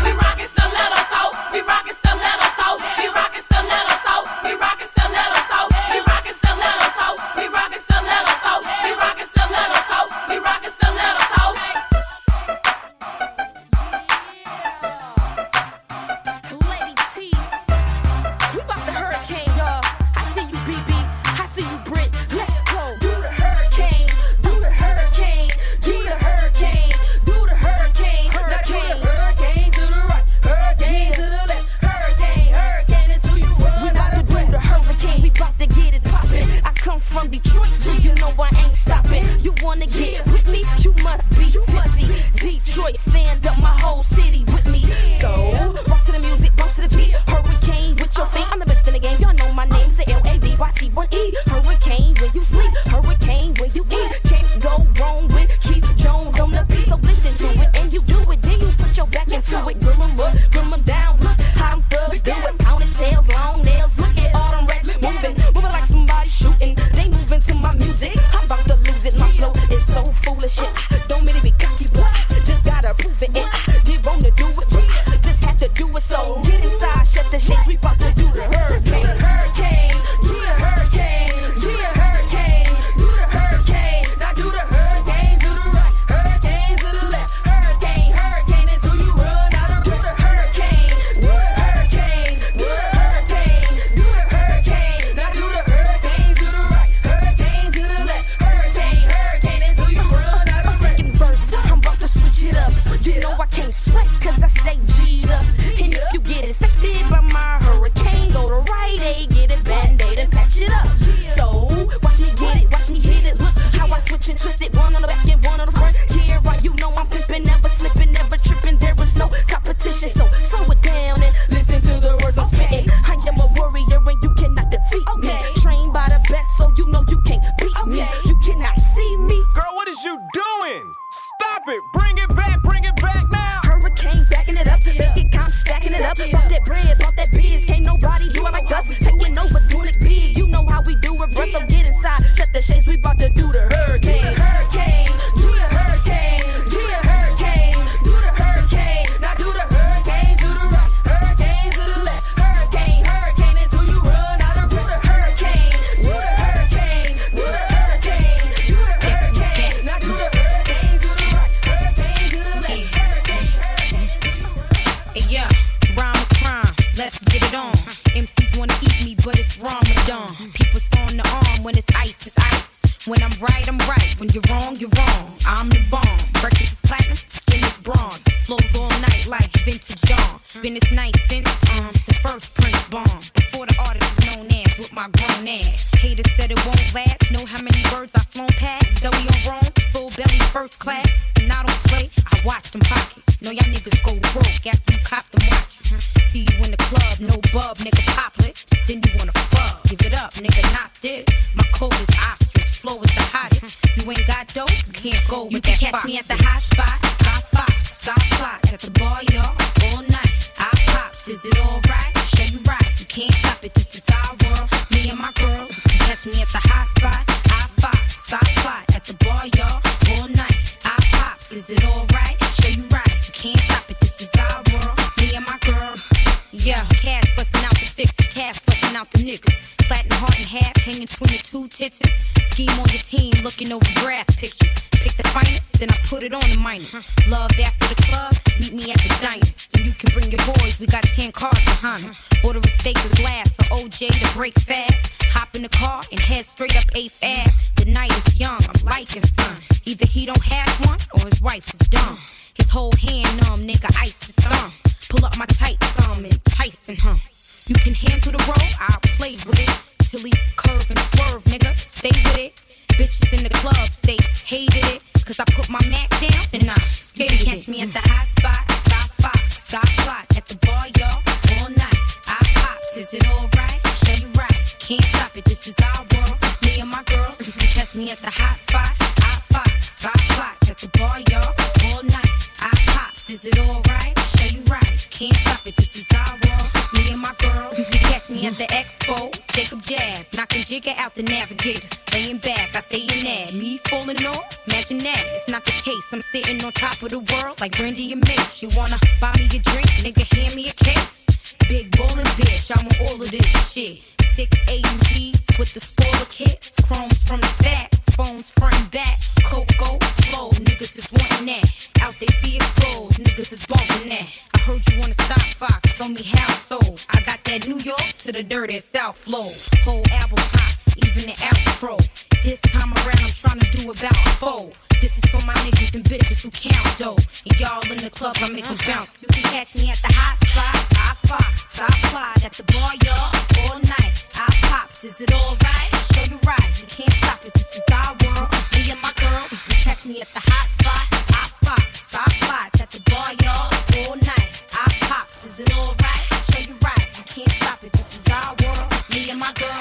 shades, we bout to do the hurricane. Hurricane, yeah, hurricane, yeah, hurricane. Do the hurricane, now do the hurricane to the right, hurricane to the left, hurricane, hurricane until you run out of room. The hurricane, do the hurricane, do the hurricane, do the hurricane, now do the hurricane to the right, hurricane to the left, hurricane, hurricane until you run out of room. Second verse, I'm about to switch it up. You know I can't sweat cause I stay G'd up. And if you get infected by my hurricane, go to Rite Aid, get a Band-Aid and patch it up. So, watch me get it, watch me hit it. Look how I switch and twist it. One on the back and one on the front. Yeah, right, you know I'm pimping, never slipping, never tripping. There is no competition, so slow it down and listen to the words I'm spitting. I am a warrior and you cannot defeat me. Trained by the best, so you know you can't beat me. You cannot see me. Girl, what is you doing? Stop it, bring it back now. Hurricane backing it up, big comp stacking it up. Bought that bread, bought that biz, can't nobody do it like us. Taking over, doing it big, you know how we do it, bruh. So get inside, shut the shades, we bout to do the hurricane. Hurricane, do the hurricane, do the hurricane, do the hurricane. Now do the hurricane to the right, hurricane to the left, hurricane, hurricane until you run out of room. The hurricane, do the hurricane, do the hurricane, do the hurricane. Now do the hurricane to the right, hurricane to the left, hurricane, hurricane until you run. Hey, yeah, rhyme or crime, let's get it on. MCs wanna eat me, but it's Ramadan. People throwing the arm when it's ice, it's ice. When I'm right, I'm right. When you're wrong, you're wrong. I'm the bomb. Breakfast is platinum, skin is bronze. Flows all night like vintage John. Been this night since the first Prince bomb. Before the artist was known as with my grown ass. Haters said it won't last. Know how many birds I've flown past? Zoe on Rome, full belly, first class. And I don't play, I watch them pockets. Know y'all niggas go broke after you cop them watches. See you in the club, no bub, nigga popless. Then you wanna fuck, give it up, nigga, not this. My code is ostrich, flow is the hottest. You ain't got dope, you can't go with that. You can catch me at the hot spot, hot fox, stop clocks at the bar, y'all, all night. I pops, is it alright? Show you right, you can't stop it, this is our world. Me and my girl, you can catch me at the hot spot, hot fox, stop clock at the bar, y'all, all night. I pops, is it alright? Show you right, you can't stop it, this is our world. Me and my girl, yeah, cash bustin' out the sixes, cash bustin' out the niggas. Flatten heart in half, hanging between the two tits. Scheme on your team, looking over draft pictures. Pick the finest, then I put it on the minus. Love after the club, meet me at the diner. So you can bring your boys, we got 10 cars behind us. Order a steak with glass for OJ to break fast. Hop in the car and head straight up 8th Ave. The night is young, I'm liking son. Either he don't have one, or his wife is dumb. His whole hand numb, nigga, ice his thumb. Pull up my tight thumb and Tyson hum. You can handle the roll, I'll play with it. Till he curve and swerve, nigga, stay with it. Bitches in the club, they hated it. Cause I put my Mac down and I scared it. Catch me at the hot spot, stop fox, stop plot. At the bar, y'all, all night. I pops, is it alright? Show you right, can't stop it, this is our world. Me and my girls, you can catch me at the hot spot, I fox, stop plot. At the bar, y'all, all night. I pops, is it alright? Show you right, can't stop it, this is our world. Me and my girl, you can catch me at the expo. Jacob Jab, knocking Jigga out the navigator. Laying back, I stay in that. Me falling off, imagine that. It's not the case. I'm sitting on top of the world like Brandy and Mace. You wanna buy me a drink, nigga, hand me a case. Big ballin' bitch, I want all of this shit. 6 AMGs with the spoiler kits. Chromes from the facts, phones front and back. Coco, flow, niggas is wanting that. Out they vehicles, niggas is bumping that. I heard you wanna stop Fox, tell me how so. I got that New York to the dirty South flow. Whole album hot, even the outro. This time around I'm trying to do about 4. This is for my niggas and bitches who count though. And y'all in the club, I make them bounce. You can catch me at the hot spot, I fox, I plot. At the bar, y'all, all night. I pops, is it alright? Show you right, you can't stop it, this is our world. Me and my girl, you can catch me at the hot spot, I fox, I plot. At the bar, y'all, all night. I pops, is it alright? Show you right, you can't stop it, this is our world. Me and my girl,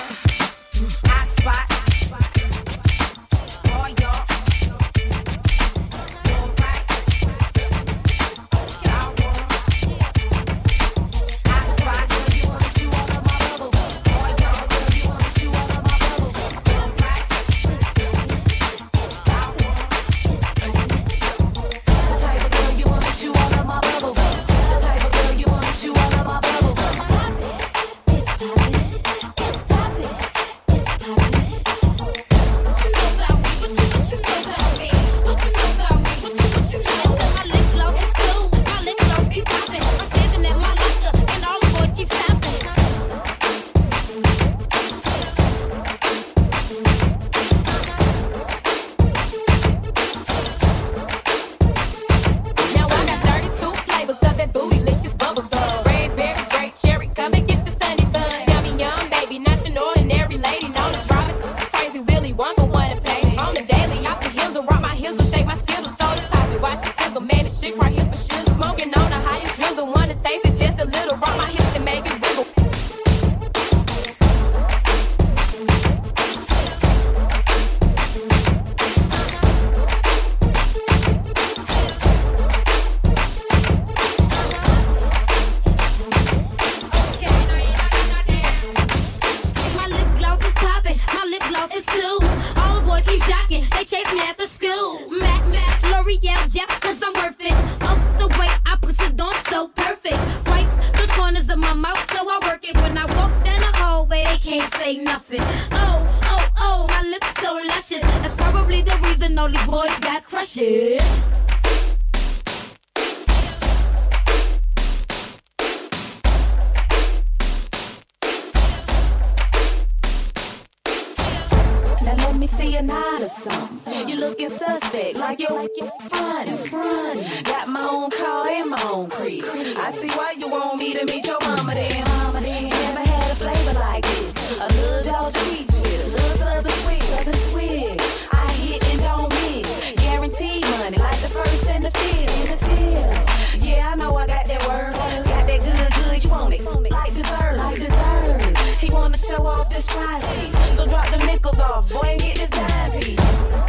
I spot. Bar, y'all. All right. Our world. I spot. can't say nothing. Oh, my lips so luscious. That's probably the reason only boys got crushes. Now let me see you nod or something. You looking suspect, like your front is front. Got my own car and my own crib. I see why you want me to meet your mama then. Never had a flavor like this. A little Georgia peach shit, a little southern sweet. I hit and don't miss. Guaranteed money, like the first in the field. Yeah, I know I got that word. Got that good, you want it. Like dessert. He wanna show off this prize piece. So drop the nickels off, boy, and get this dime piece.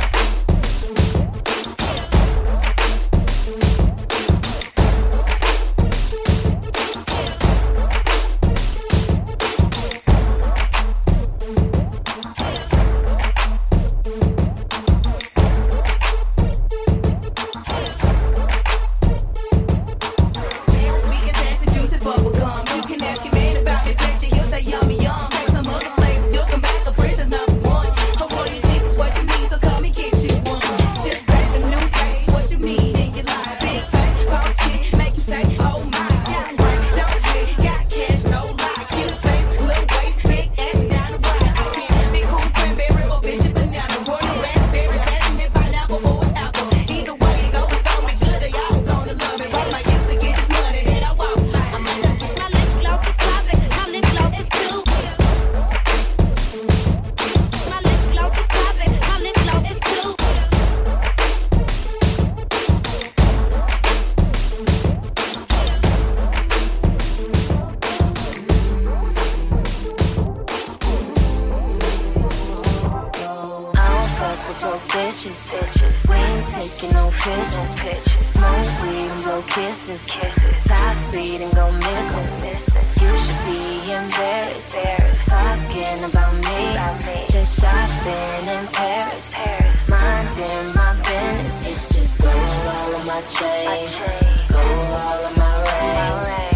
Top speed and go missing. You should be embarrassed. Talking about me. Just shopping in Paris. Minding my business. It's just gold all of my chain. Gold all of my ring.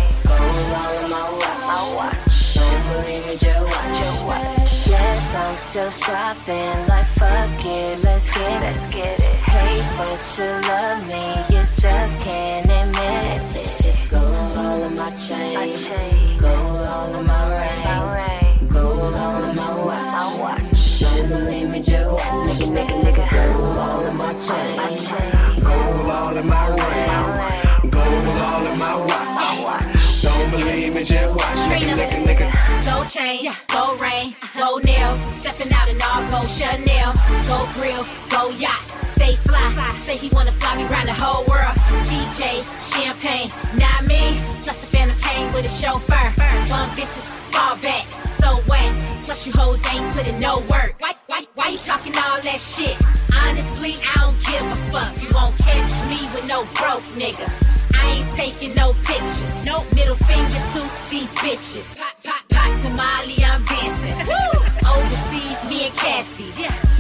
Gold all of my watch. Don't believe me, just watch. Yes, I'm still shopping. Like fuck it, let's get it. Hate but you love me. You just can't admit it. It's just gold all of my chain. Gold all of my ring. Gold all of my watch. Don't believe me, just watch. Nigga. Gold all of my chain. Gold all of my ring. Gold all of my watch. Don't believe me, just watch. Nigga. Gold chain, gold ring, gold nails. Stepping out in all gold Chanel. Gold grill, gold yacht. Stay fly. Say he wanna fly me around the whole world. DJ, champagne, not me. Plus the phantom came with a chauffeur. Bum bitches, fall back, so whack. Plus you hoes ain't putting no work. Why you talking all that shit? Honestly, I don't give a fuck. You won't catch me with no broke nigga. I ain't taking no pictures. No middle finger to these bitches. Pop, Tamale, I'm dancing. Overseas, me and Cassie.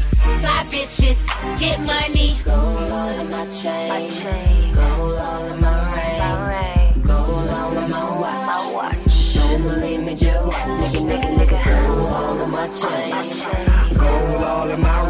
Fly bitches, get money. Gold all of my chain. Gold all of my ring. Gold all of my watch. Don't believe me, just watch. Nigga. Gold all of my chain. Gold all of my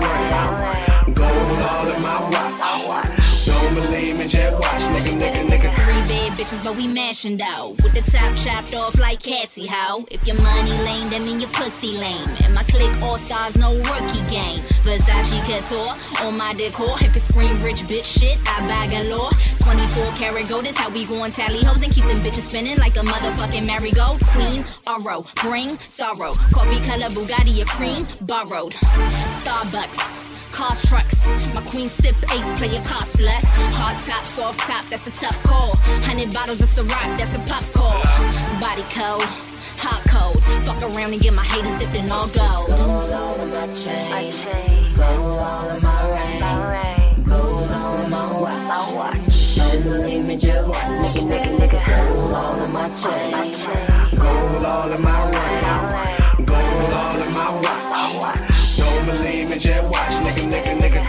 ring. Gold all of my watch. Don't believe me, just watch. Nigga. 3 bad bitches, but we mashing though. With the top chopped off like Cassie, how? If your money lame, that mean your pussy lame. And my clique all stars, no rookie game. Versace couture on my decor. If it scream rich bitch shit, I buy galore. 24 karat gold is how we gon' tally hoes and keep them bitches spinning like a motherfucking marigold. Queen, Oro, bring sorrow. Coffee color Bugatti, a cream, borrowed. Starbucks. Car trucks, my queen sip ace, play a car slut. Hard top, soft top, that's a tough call. 100 bottles of Ciroc, that's a puff call. Body code, hot code. Fuck around and get my haters dipped in all gold. Gold all of my chain. Gold all of my ring. Gold all of my watch. Don't believe me, just watch. Nigga. Gold all of my chain. Gold all of my ring. Gold all of my watch. Don't believe me, just watch. Nigga.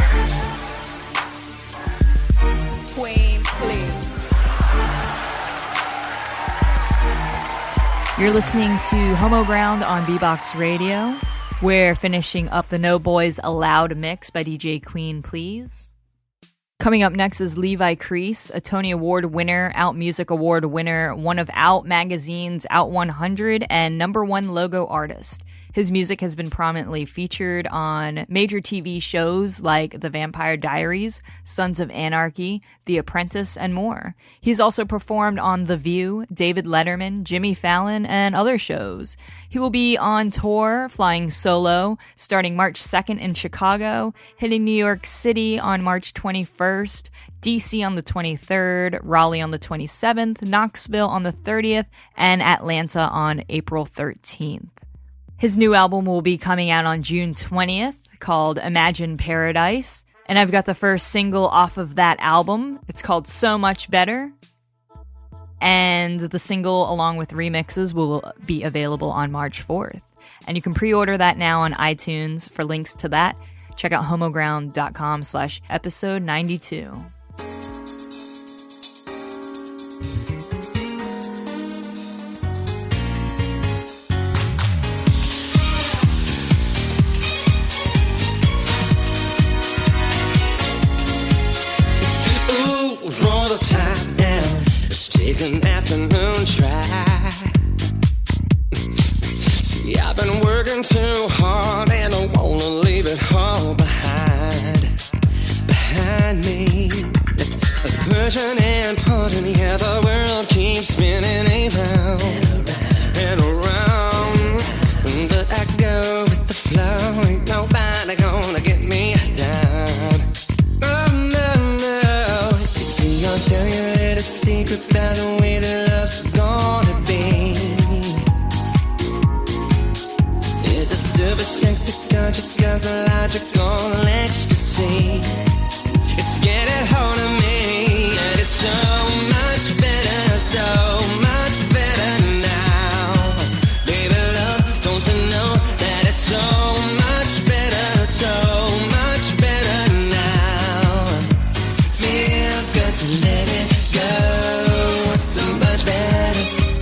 Queen, please. You're listening to Homo Ground on B-Box Radio. We're finishing up the No Boys Allowed mix by DJ Queen Please. Coming up next is Levi Crease, a Tony Award winner, Out Music Award winner, one of Out Magazine's Out 100, and #1 logo artist. His music has been prominently featured on major TV shows like The Vampire Diaries, Sons of Anarchy, The Apprentice, and more. He's also performed on The View, David Letterman, Jimmy Fallon, and other shows. He will be on tour, flying solo, starting March 2nd in Chicago, hitting New York City on March 21st, DC on the 23rd, Raleigh on the 27th, Knoxville on the 30th, and Atlanta on April 13th. His new album will be coming out on June 20th, called Imagine Paradise, and I've got the first single off of that album. It's called So Much Better, and the single, along with remixes, will be available on March 4th. And you can pre-order that now on iTunes. For links to that, check out homoground.com/episode 92. Roll the time down, let's take an afternoon drive. See, I've been working too hard and I wanna leave it all behind me. Pushing and pulling, yeah, the world keeps spinning around and around. But I go with the flow, ain't nobody gonna get me down. I'll tell you a little secret about the way that love's gonna be. It's a super sexy, conscious, cosmological ecstasy. It's getting hold of me, and it's so much better, so much better now. Baby love, don't you know that it's so much better, so much better now. Feels good to let it go, so much better.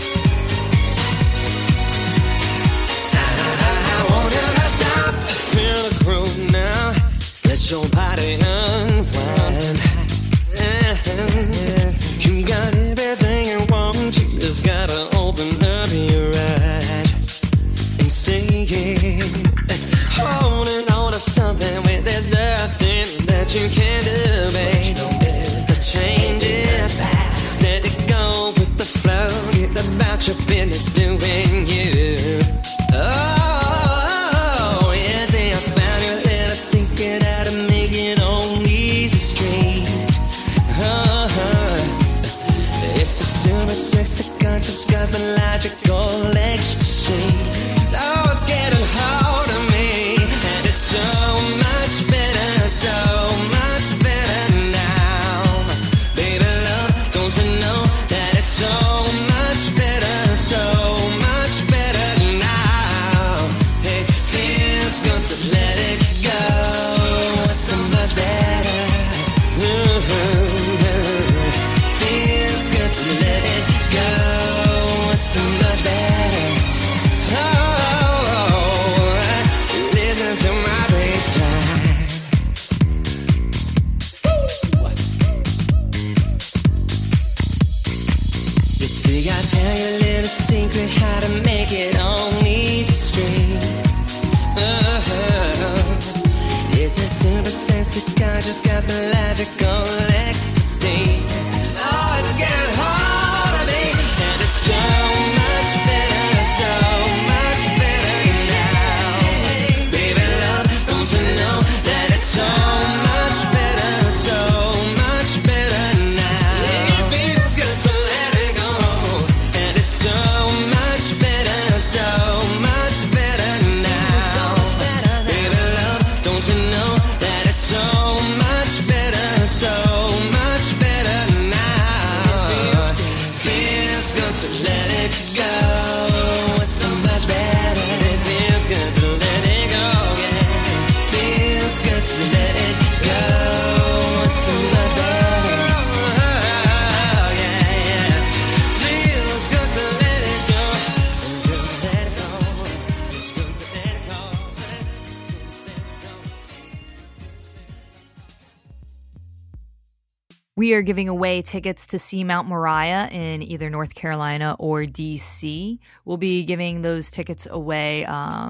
I won't ever stop. Feel the groove now. Let your body unwind. We are giving away tickets to see Mount Moriah in either North Carolina or DC. We'll be giving those tickets away.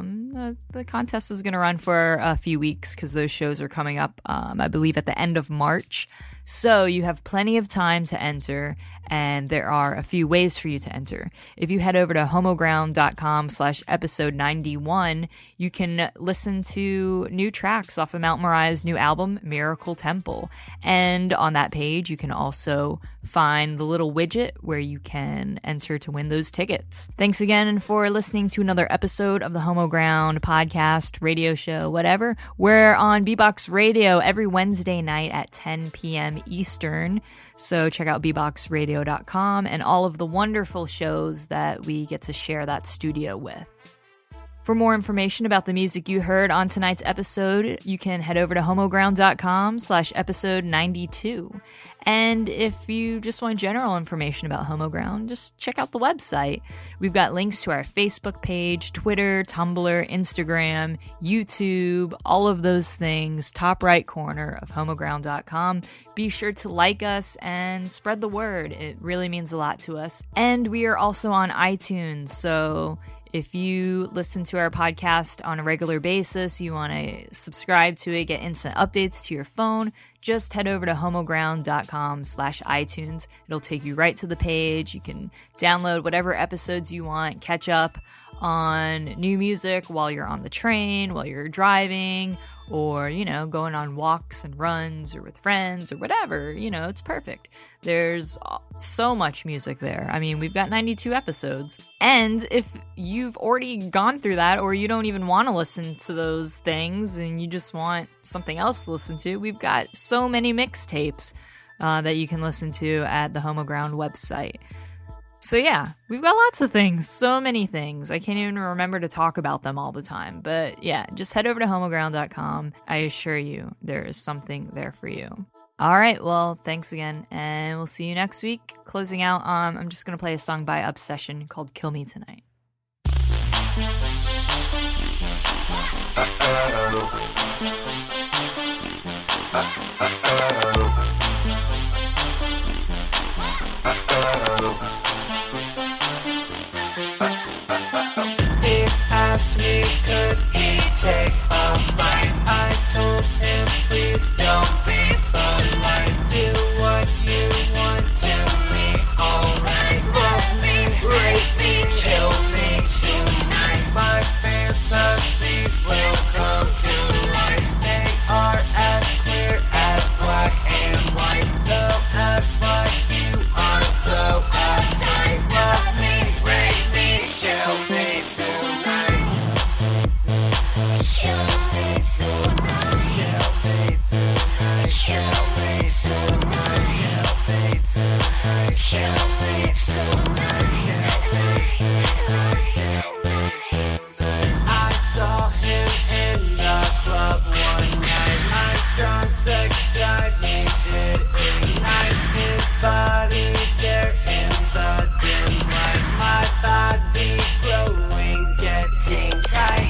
The contest is going to run for a few weeks because those shows are coming up, I believe, at the end of March. So you have plenty of time to enter, and there are a few ways for you to enter. If you head over to homoground.com/episode 91, you can listen to new tracks off of Mount Moriah's new album, Miracle Temple. And on that page, you can also find the little widget where you can enter to win those tickets. Thanks again for listening to another episode of the Homo Ground podcast, radio show, whatever. We're on Bebox Radio every Wednesday night at 10 p.m. Eastern. So check out beboxradio.com and all of the wonderful shows that we get to share that studio with. For more information about the music you heard on tonight's episode, you can head over to homoground.com/episode 92. And if you just want general information about Homo Ground, just check out the website. We've got links to our Facebook page, Twitter, Tumblr, Instagram, YouTube, all of those things, top right corner of homoground.com. Be sure to like us and spread the word. It really means a lot to us. And we are also on iTunes, so if you listen to our podcast on a regular basis, you want to subscribe to it, get instant updates to your phone, just head over to homoground.com/iTunes. It'll take you right to the page. You can download whatever episodes you want, catch up on new music while you're on the train, while you're driving, or, going on walks and runs or with friends or whatever. It's perfect. There's so much music there. I mean, we've got 92 episodes. And if you've already gone through that, or you don't even want to listen to those things and you just want something else to listen to, we've got so many mixtapes that you can listen to at the Homo Ground website. So yeah, we've got lots of things, so many things. I can't even remember to talk about them all the time. But yeah, just head over to homoground.com. I assure you there is something there for you. All right, well, thanks again, and we'll see you next week. Closing out, I'm just going to play a song by Obsession called Kill Me Tonight. Asked me, could he take a bite? I told him, please don't be polite. Do what you want to me, alright. Love me, rape me, kill me tonight. My fantasies will come to life. They are as clear as black and white. They'll act like you are so uptight. Love me, rape me, kill me tonight. Kill me tonight. I saw him in the club one night. My strong sex drive me did ignite. His body there in the dim light. My body growing, getting tight.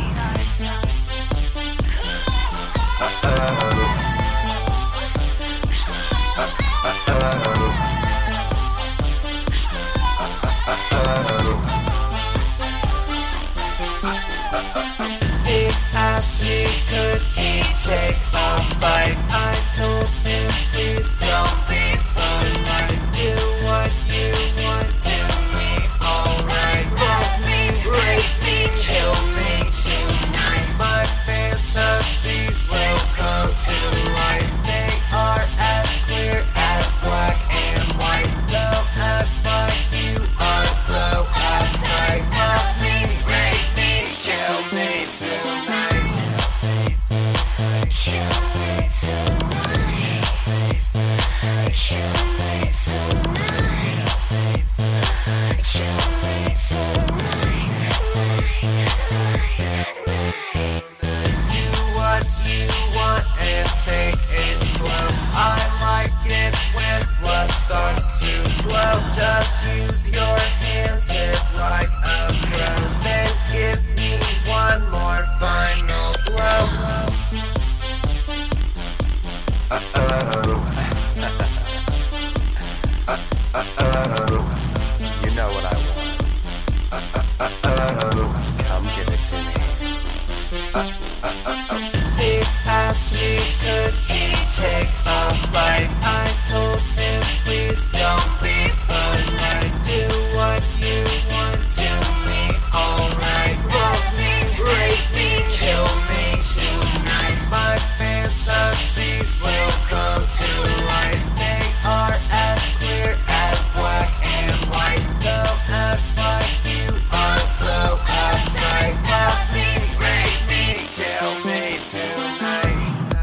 He asked me, could he take a bite? I told him, please don't be polite. Do what you want to me, alright. Love me, rape me, kill me tonight. My fantasies will come to life. They are as clear as black and white. They'll act like you are so uptight. Love me, rape me, kill me tonight. Kill me tonight. me could he take a bite. I told him please don't be polite. Do what you want to me, alright. Love me, rape me, kill me tonight. My fantasies will come to light. They are as clear as black and white. Don't act like you are so uptight. Love me, rape me, kill me tonight.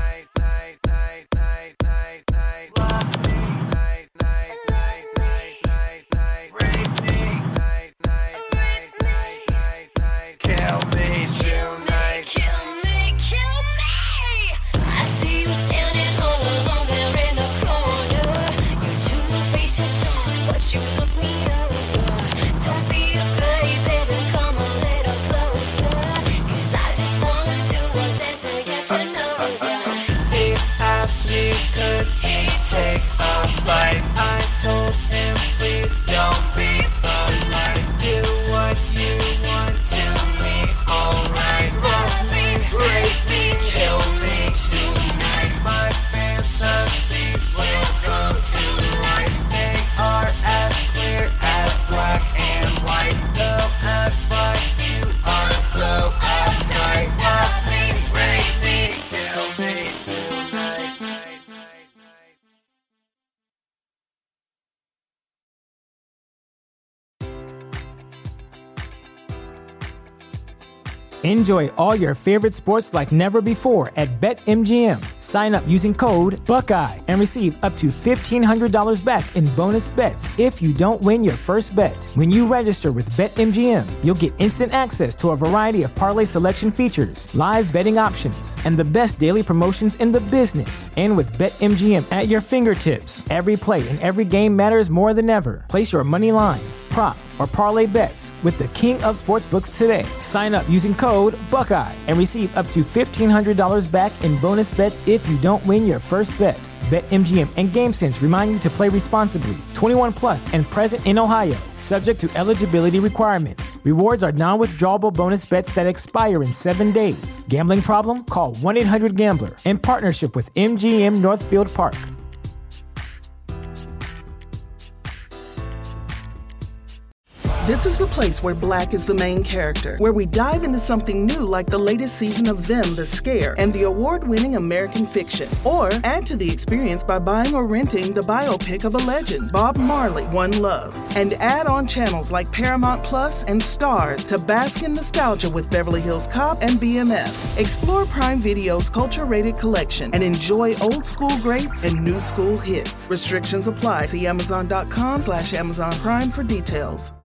You look me over. Don't be afraid, baby, come a little closer. 'Cause I just wanna do a dance to get to know ya. He asked me could he take a bite. I told him please don't be polite. Do what you want to me, alright. Love me, rape me, kill me tonight. My fantasies will come to light. They are as clear as black and white. Don't act like you are so uptight. Love me, rape me, kill me tonight. Enjoy all your favorite sports like never before at BetMGM. Sign up using code Buckeye and receive up to $1,500 back in bonus bets if you don't win your first bet. When you register with BetMGM, you'll get instant access to a variety of parlay selection features, live betting options, and the best daily promotions in the business. And with BetMGM at your fingertips, every play and every game matters more than ever. Place your money line, prop, or parlay bets with the king of sportsbooks today. Sign up using code Buckeye and receive up to $1,500 back in bonus bets if you don't win your first bet. BetMGM and GameSense remind you to play responsibly. 21 plus and present in Ohio, subject to eligibility requirements. Rewards are non-withdrawable bonus bets that expire in 7 days. Gambling problem? Call 1-800-GAMBLER in partnership with MGM Northfield Park. This is the place where Black is the main character, where we dive into something new like the latest season of Them, the Scare, and the award-winning American Fiction. Or add to the experience by buying or renting the biopic of a legend, Bob Marley, One Love. And add on channels like Paramount Plus and Stars to bask in nostalgia with Beverly Hills Cop and BMF. Explore Prime Video's culture-rated collection and enjoy old school greats and new school hits. Restrictions apply. See Amazon.com/Amazon Prime for details.